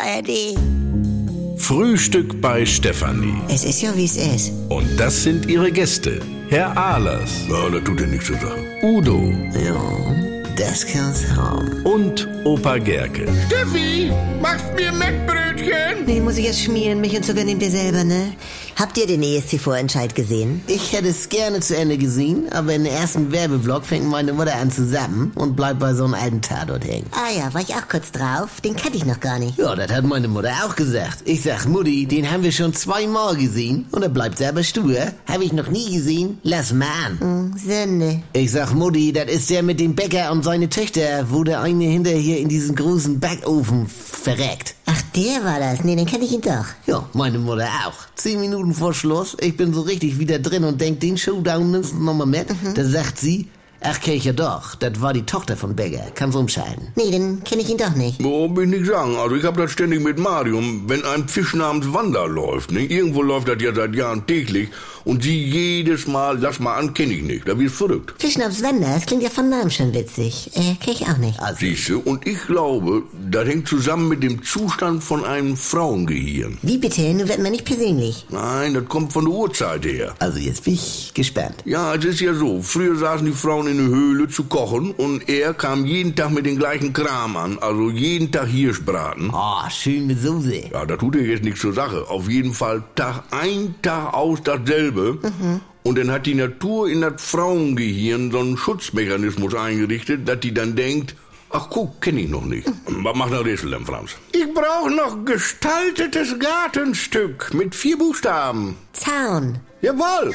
ARD. Frühstück bei Stefanie. Es ist ja, wie es ist. Und das sind ihre Gäste. Herr Ahlers. Ja, das tut ja nichts zur Sache. Udo. Ja, das kann's haben. Und Opa Gerke. Steffi, machst mir Mettbrötchen? Nee, muss ich jetzt schmieren. Mich und Zucker nehmt ihr selber, ne? Habt ihr den ESC-Vorentscheid gesehen? Ich hätte es gerne zu Ende gesehen, aber in der ersten Werbeblock fängt meine Mutter an zu zappen und bleibt bei so einem alten Tatort hängen. Ah ja, war ich auch kurz drauf. Den kannte ich noch gar nicht. Ja, das hat meine Mutter auch gesagt. Ich sag, Mutti, den haben wir schon 2-mal gesehen und er bleibt selber stur. Hab ich noch nie gesehen, lass mal an. Sünde. Ich sag, Mutti, das ist der mit dem Bäcker und seine Töchter, wo der eine hinterher in diesen großen Backofen verreckt. Ach, der war das. Nee, den kenne ich ihn doch. Ja, meine Mutter auch. 10 Minuten vor Schluss, ich bin so richtig wieder drin und denk, den Showdown nimmst du nochmal mit. Da sagt sie, ach, Kirche doch, das war die Tochter von Becker, kannst umschalten. Nee, den kenne ich ihn doch nicht. Oh, will ich nicht sagen. Also ich hab das ständig mit Marium, wenn ein Fisch namens Wanda läuft. Ne? Irgendwo läuft das ja seit Jahren täglich. Und sie jedes Mal, lass mal an, kenne ich nicht. Da wirst verrückt. Fischnaps Wender, das klingt ja von Namen schon witzig. Kenn ich auch nicht. Also, Siehste, und ich glaube, das hängt zusammen mit dem Zustand von einem Frauengehirn. Wie bitte? Nun wird man nicht persönlich. Nein, das kommt von der Uhrzeit her. also jetzt bin ich gespannt. Ja, es ist ja so. Früher saßen die Frauen in der Höhle zu kochen und er kam jeden Tag mit dem gleichen Kram an. Also jeden Tag Hirschbraten. Oh, schön mit Soße. Ja, da tut er jetzt nichts zur Sache. Auf jeden Fall Tag ein, Tag aus dasselbe. Und dann hat die Natur in das Frauengehirn so einen Schutzmechanismus eingerichtet, dass die dann denkt, ach guck, kenne ich noch nicht. Was macht der Rätsel denn, Franz? Ich brauche noch gestaltetes Gartenstück mit 4 Buchstaben. Zaun. Jawohl.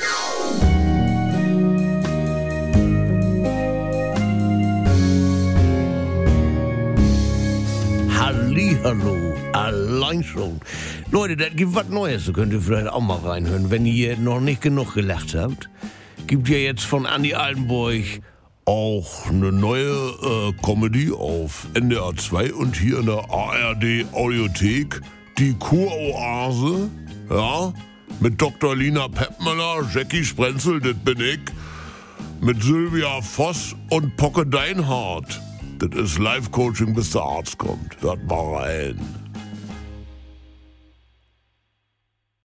Hallihallo, allein schon. Leute, das gibt was Neues, da könnt ihr vielleicht auch mal reinhören, wenn ihr noch nicht genug gelacht habt. Gibt ja jetzt von Andi Altenburg auch eine neue Comedy auf NDR 2 und hier in der ARD Audiothek, die Kuroase, ja, mit Dr. Lina Peppmüller, Jackie Sprenzel, das bin ich, mit Sylvia Voss und Pocke Deinhardt. Das ist Live-Coaching, bis der Arzt kommt. Hört mal rein.